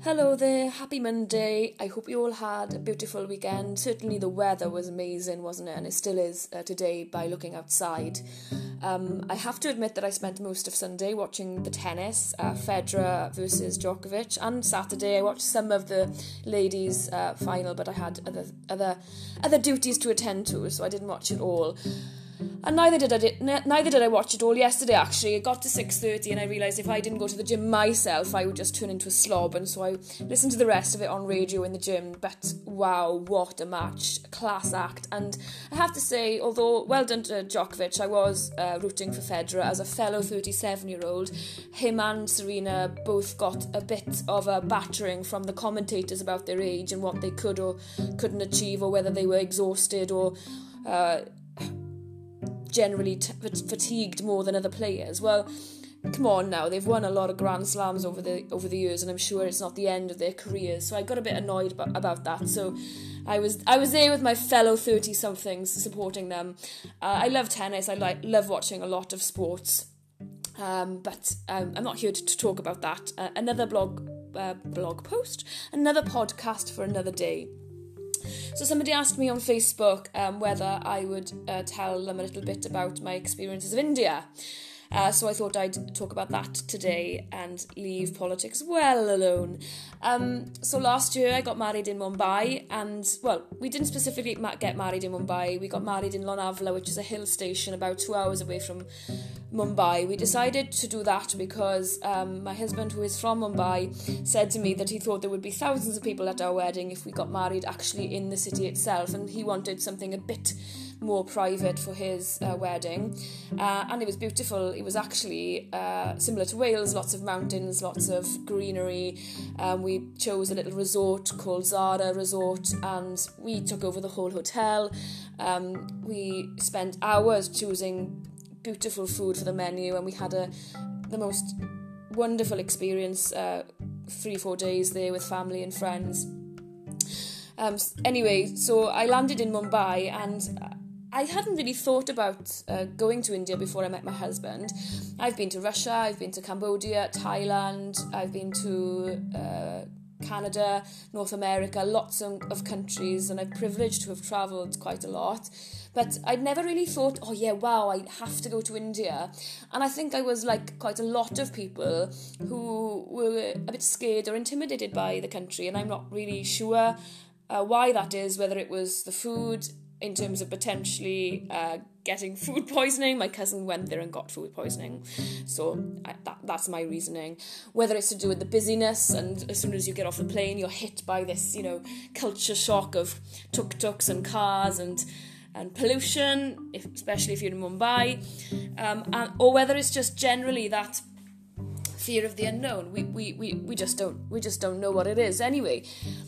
Hello there, happy Monday. I hope you all had a beautiful weekend. Certainly the weather was amazing, wasn't it? And it still is today by looking outside. I have to admit that I spent most of Sunday watching the tennis, Federer versus Djokovic, and Saturday I watched some of the ladies' final, but I had other duties to attend to, so I didn't watch it all. And neither did I watch it all yesterday, actually. It got to 6:30 and I realised if I didn't go to the gym myself, I would just turn into a slob, and so I listened to the rest of it on radio in the gym. But wow, what a match, a class act. And I have to say, although well done to Djokovic, I was rooting for Federer as a fellow 37-year-old. Him and Serena both got a bit of a battering from the commentators about their age and what they could or couldn't achieve, or whether they were exhausted or generally fatigued more than other players. Well, come on now, they've won a lot of Grand Slams over the years, and I'm sure it's not the end of their careers, so I got a bit annoyed about that. So I was there with my fellow 30-somethings supporting them. I love tennis. I love watching a lot of sports, but I'm not here to talk about that. Another blog post, another podcast for another day. So somebody asked me on Facebook whether I would tell them a little bit about my experiences of India. So I thought I'd talk about that today and leave politics well alone. So last year I got married in Mumbai, and well, we didn't specifically get married in Mumbai. We got married in Lonavala, which is a hill station about 2 hours away from Mumbai. We decided to do that because my husband, who is from Mumbai, said to me that he thought there would be thousands of people at our wedding if we got married actually in the city itself, and he wanted something a bit more private for his wedding, and it was beautiful. It was actually similar to Wales, lots of mountains, lots of greenery. We chose a little resort called Zara Resort, and we took over the whole hotel. We spent hours choosing beautiful food for the menu, and we had the most wonderful experience, 3-4 days there with family and friends. Anyway, so I landed in Mumbai, and I hadn't really thought about going to India before I met my husband. I've been to Russia, I've been to Cambodia, Thailand, I've been to Canada, North America, lots of countries, and I'm privileged to have travelled quite a lot. But I'd never really thought, oh yeah, wow, I have to go to India. And I think I was like quite a lot of people who were a bit scared or intimidated by the country, and I'm not really sure why that is, whether it was the food, in terms of potentially getting food poisoning. My cousin went there and got food poisoning, so that's my reasoning. Whether it's to do with the busyness, and as soon as you get off the plane you're hit by this, culture shock of tuk-tuks and cars and pollution, especially if you're in Mumbai, or whether it's just generally that fear of the unknown. We just don't know what it is. Anyway,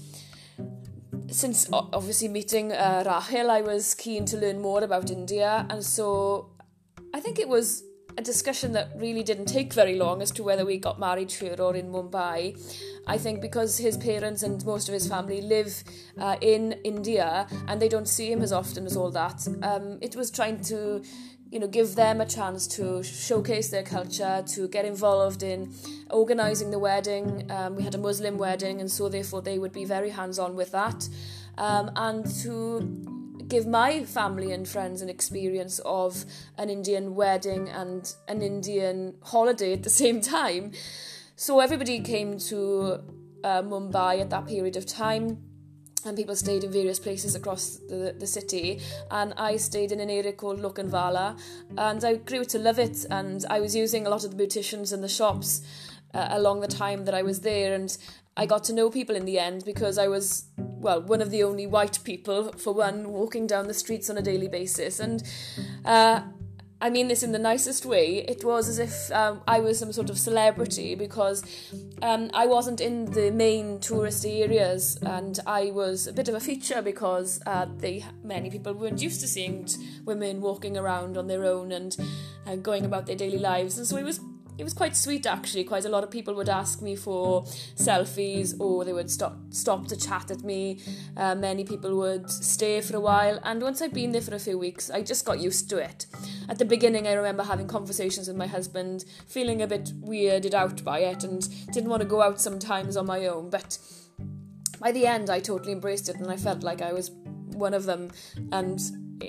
since obviously meeting Rahil, I was keen to learn more about India, and so I think it was a discussion that really didn't take very long as to whether we got married here or in Mumbai. I think because his parents and most of his family live in India and they don't see him as often as all that, it was trying to give them a chance to showcase their culture, to get involved in organising the wedding. We had a Muslim wedding, and so therefore they would be very hands-on with that, and to give my family and friends an experience of an Indian wedding and an Indian holiday at the same time. So everybody came to Mumbai at that period of time, and people stayed in various places across the city, and I stayed in an area called Lokhandwala, and I grew to love it, and I was using a lot of the beauticians in the shops along the time that I was there, and I got to know people in the end because I was, well, one of the only white people, for one, walking down the streets on a daily basis, and I mean this in the nicest way. It was as if I was some sort of celebrity because I wasn't in the main tourist areas, and I was a bit of a feature because many people weren't used to seeing women walking around on their own and going about their daily lives, and so it was it was quite sweet actually. Quite a lot of people would ask me for selfies, or they would stop to chat at me. Many people would stay for a while, and once I'd been there for a few weeks, I just got used to it. At the beginning, I remember having conversations with my husband, feeling a bit weirded out by it, and didn't want to go out sometimes on my own, but by the end, I totally embraced it, and I felt like I was one of them, and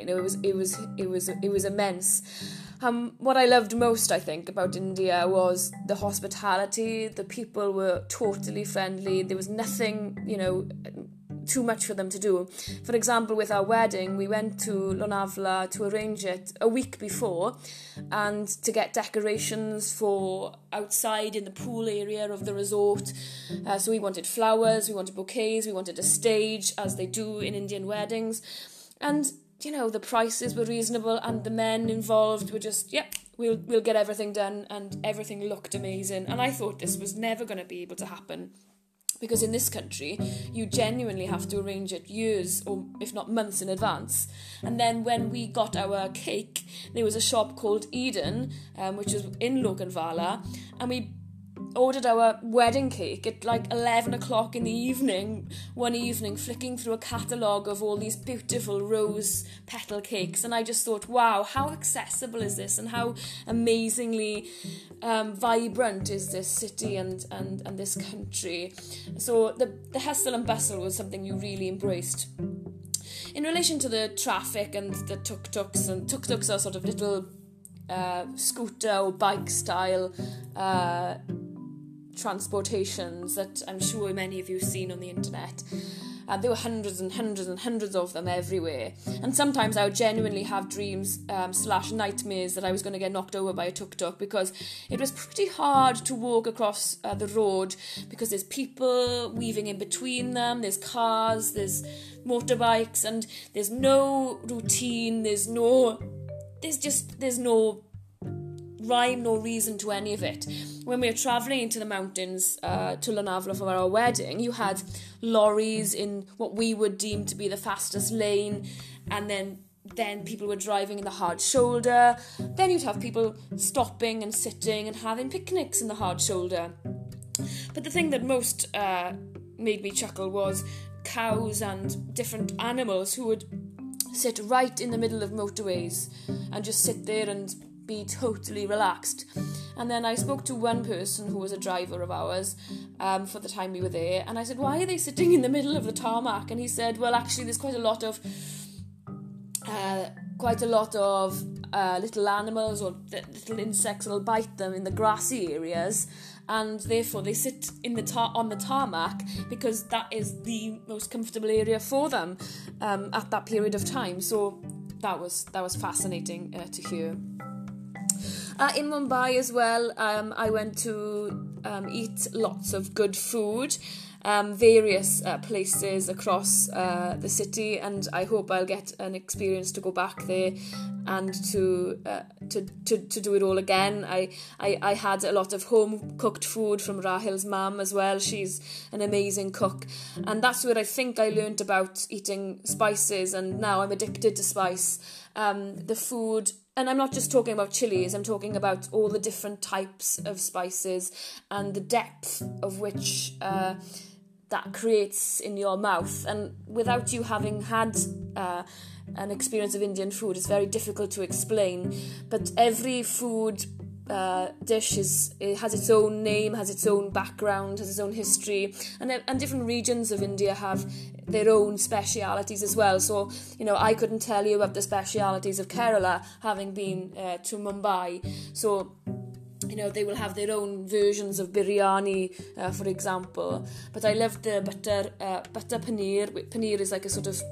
it was immense. What I loved most, I think, about India was the hospitality. The people were totally friendly. There was nothing, too much for them to do. For example, with our wedding, we went to Lonavala to arrange it a week before, and to get decorations for outside in the pool area of the resort. So we wanted flowers, we wanted bouquets, we wanted a stage, as they do in Indian weddings. And the prices were reasonable, and the men involved were just, we'll get everything done, and everything looked amazing. And I thought this was never going to be able to happen, because in this country, you genuinely have to arrange it years, or if not months in advance. And then when we got our cake, there was a shop called Eden, which was in Lokanvala, and we ordered our wedding cake at like 11 o'clock in the evening, one evening, flicking through a catalogue of all these beautiful rose petal cakes. And I just thought, wow, how accessible is this, and how amazingly vibrant is this city and this country. So the hustle and bustle was something you really embraced. In relation to the traffic and the tuk-tuks, and tuk-tuks are sort of little scooter or bike style transportations that I'm sure many of you have seen on the internet. There were hundreds and hundreds and hundreds of them everywhere, and sometimes I would genuinely have dreams / nightmares that I was going to get knocked over by a tuk-tuk, because it was pretty hard to walk across the road, because there's people weaving in between them, there's cars, there's motorbikes, and there's no routine, there's no rhyme, no reason to any of it. When we were travelling into the mountains to Lonavala for our wedding, you had lorries in what we would deem to be the fastest lane, and then people were driving in the hard shoulder. Then you'd have people stopping and sitting and having picnics in the hard shoulder. But the thing that most made me chuckle was cows and different animals who would sit right in the middle of motorways and just sit there and be totally relaxed. And then I spoke to one person who was a driver of ours for the time we were there, and I said, why are they sitting in the middle of the tarmac? And he said, well, actually there's quite a lot of little animals or little insects that will bite them in the grassy areas, and therefore they sit in on the tarmac because that is the most comfortable area for them at that period of time. So that was fascinating to hear. In Mumbai as well, I went to eat lots of good food, various places across the city, and I hope I'll get an experience to go back there and to do it all again. I had a lot of home cooked food from Rahil's mum as well. She's an amazing cook, and that's where I think I learnt about eating spices, and now I'm addicted to spice. The food. And I'm not just talking about chilies, I'm talking about all the different types of spices and the depth of which that creates in your mouth. And without you having had an experience of Indian food, it's very difficult to explain. But every food dish has its own name, has its own background, has its own history, and different regions of India have their own specialities as well. So, I couldn't tell you about the specialities of Kerala, having been to Mumbai. So, they will have their own versions of biryani, for example. But I loved the butter paneer. Paneer is like a sort of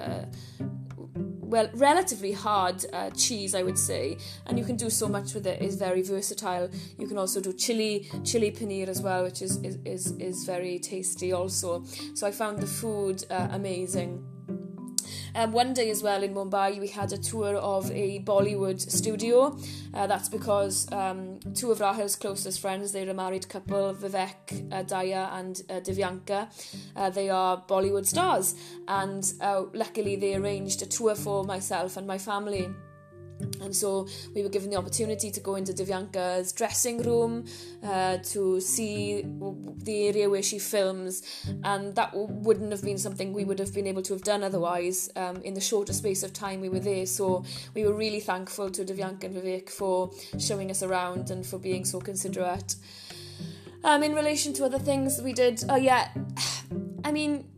relatively hard cheese, I would say, and you can do so much with it. It's very versatile. You can also do chili paneer as well, which is very tasty also. So I found the food amazing. One day as well in Mumbai, we had a tour of a Bollywood studio. That's because two of Rahil's closest friends, they're a married couple, Vivek Daya and Divyanka. They are Bollywood stars, and luckily they arranged a tour for myself and my family. And so we were given the opportunity to go into Divyanka's dressing room to see the area where she films, and that wouldn't have been something we would have been able to have done otherwise in the shorter space of time we were there. So we were really thankful to Divyanka and Vivek for showing us around and for being so considerate. In relation to other things we did, I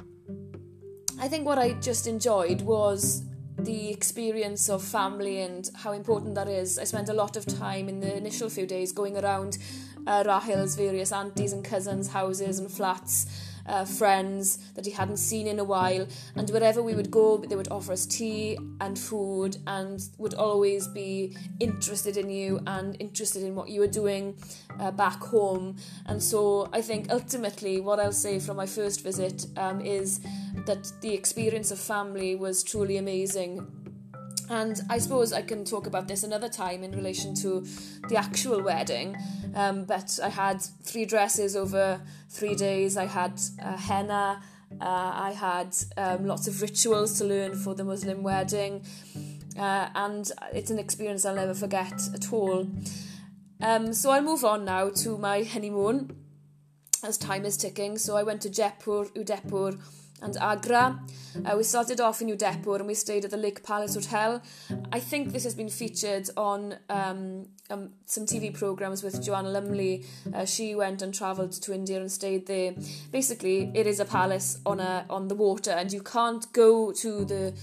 think what I just enjoyed was the experience of family and how important that is. I spent a lot of time in the initial few days going around Rahil's various aunties and cousins' houses and flats, friends that he hadn't seen in a while, and wherever we would go they would offer us tea and food and would always be interested in you and interested in what you were doing back home. And so I think ultimately what I'll say from my first visit is that the experience of family was truly amazing. And I suppose I can talk about this another time in relation to the actual wedding, but I had 3 dresses over 3 days. I had henna, I had lots of rituals to learn for the Muslim wedding, and it's an experience I'll never forget at all. So I'll move on now to my honeymoon as time is ticking. So I went to Jaipur, Udaipur and Agra. We started off in Udaipur and we stayed at the Lake Palace Hotel. I think this has been featured on some TV programmes with Joanna Lumley. She went and travelled to India and stayed there. Basically, it is a palace on the water, and you can't go to the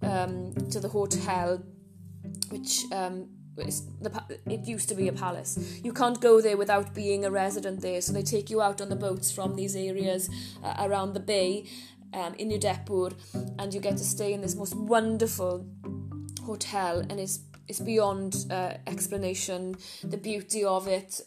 hotel, which it used to be a palace. You can't go there without being a resident there, so they take you out on the boats from these areas around the bay in Udaipur, and you get to stay in this most wonderful hotel, and it's beyond explanation, the beauty of it.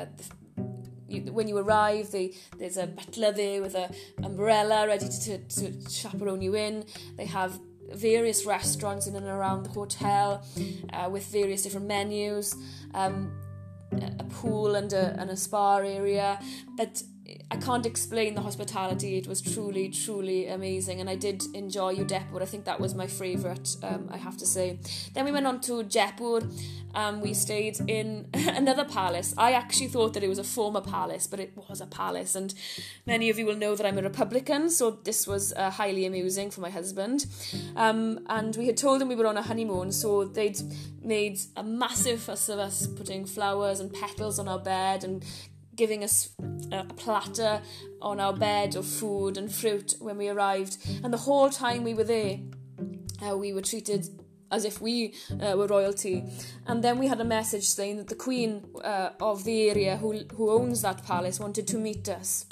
When you arrive, there's a butler there with an umbrella ready to chaperone you in. They have various restaurants in and around the hotel with various different menus, a pool and a spa area. But I can't explain the hospitality. It was truly, truly amazing, and I did enjoy Udaipur. I think that was my favourite, I have to say. Then we went on to Jaipur. We stayed in another palace. I actually thought that it was a former palace, but it was a palace, and many of you will know that I'm a Republican, so this was highly amusing for my husband. And we had told him we were on a honeymoon, so they'd made a massive fuss of us putting flowers and petals on our bed and giving us a platter on our bed of food and fruit when we arrived. And the whole time we were there, we were treated as if we were royalty. And then we had a message saying that the Queen of the area who owns that palace wanted to meet us.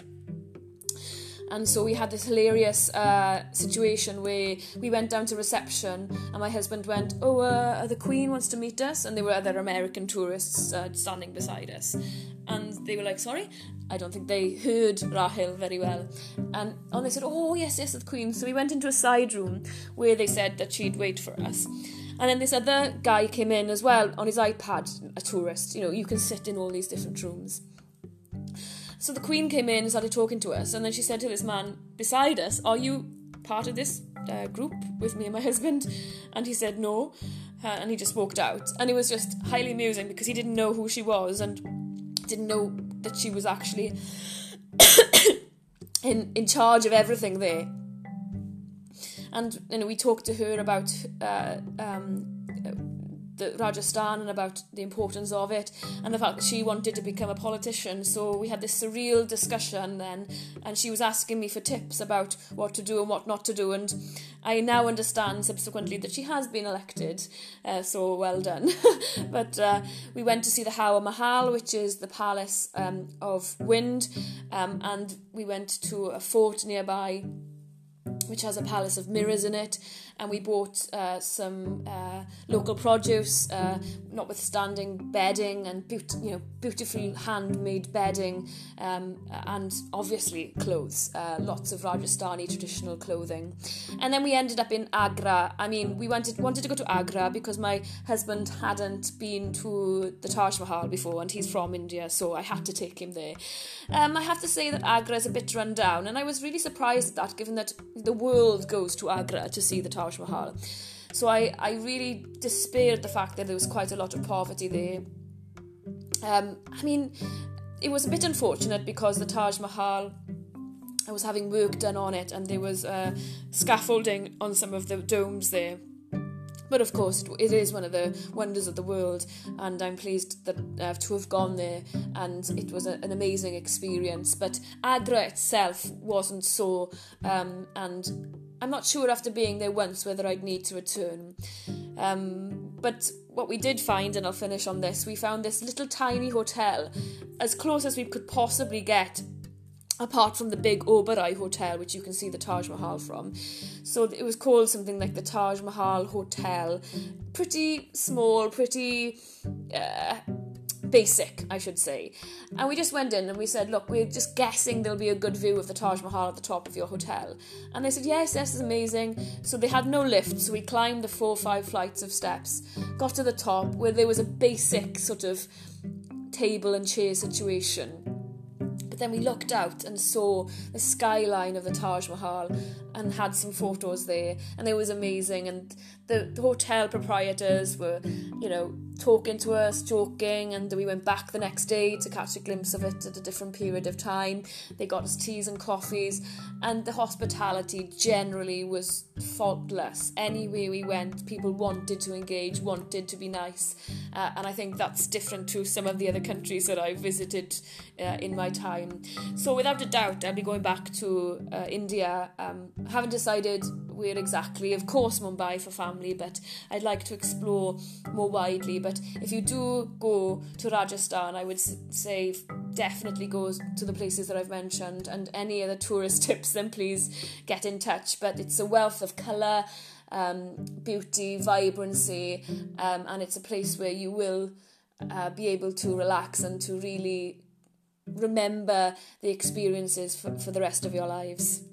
And so we had this hilarious situation where we went down to reception and my husband went, the Queen wants to meet us. And there were other American tourists standing beside us. And they were like, sorry? I don't think they heard Rahil very well. And they said, yes, the Queen. So we went into a side room where they said that she'd wait for us. And then this other guy came in as well on his iPad, a tourist. You can sit in all these different rooms. So the Queen came in and started talking to us, and then she said to this man beside us, are you part of this group with me and my husband? And he said no, and he just walked out. And it was just highly amusing because he didn't know who she was and didn't know that she was actually in charge of everything there. And we talked to her about the Rajasthan and about the importance of it and the fact that she wanted to become a politician. So we had this surreal discussion then, and she was asking me for tips about what to do and what not to do, and I now understand subsequently that she has been elected, so well done. But we went to see the Hawa Mahal, which is the palace of wind, and we went to a fort nearby which has a palace of mirrors in it, and we bought some local produce, notwithstanding bedding and beautifully handmade bedding, and obviously clothes, lots of Rajasthani traditional clothing. And then we ended up in Agra. I mean, we wanted to go to Agra because my husband hadn't been to the Taj Mahal before, and he's from India, so I had to take him there. I have to say that Agra is a bit run down, and I was really surprised at that, given that the world goes to Agra to see the Taj Mahal. So I really despaired at the fact that there was quite a lot of poverty there. I mean, it was a bit unfortunate because the Taj Mahal, I was having work done on it, and there was scaffolding on some of the domes there. But of course, it is one of the wonders of the world, and I'm pleased that to have gone there, and it was an amazing experience. But Agra itself wasn't so, and I'm not sure after being there once whether I'd need to return. But what we did find, and I'll finish on this, we found this little tiny hotel, as close as we could possibly get, apart from the big Oberoi Hotel, which you can see the Taj Mahal from. So it was called something like the Taj Mahal Hotel. Pretty small, pretty basic, I should say. And we just went in and we said, look, we're just guessing there'll be a good view of the Taj Mahal at the top of your hotel. And they said, yes, this is amazing. So they had no lift, so we climbed the 4 or 5 flights of steps, got to the top where there was a basic sort of table and chair situation. But then we looked out and saw the skyline of the Taj Mahal and had some photos there, and it was amazing. And the hotel proprietors were, talking to us, joking, and we went back the next day to catch a glimpse of it at a different period of time. They got us teas and coffees, and the hospitality generally was faultless. Anywhere we went, people wanted to engage, wanted to be nice, and I think that's different to some of the other countries that I've visited in my time. So without a doubt, I'll be going back to India. Haven't decided where exactly. Of course Mumbai for family, but I'd like to explore more widely. But if you do go to Rajasthan, I would say definitely go to the places that I've mentioned, and any other tourist tips, then please get in touch. But it's a wealth of colour, beauty, vibrancy, and it's a place where you will be able to relax and to really remember the experiences for the rest of your lives.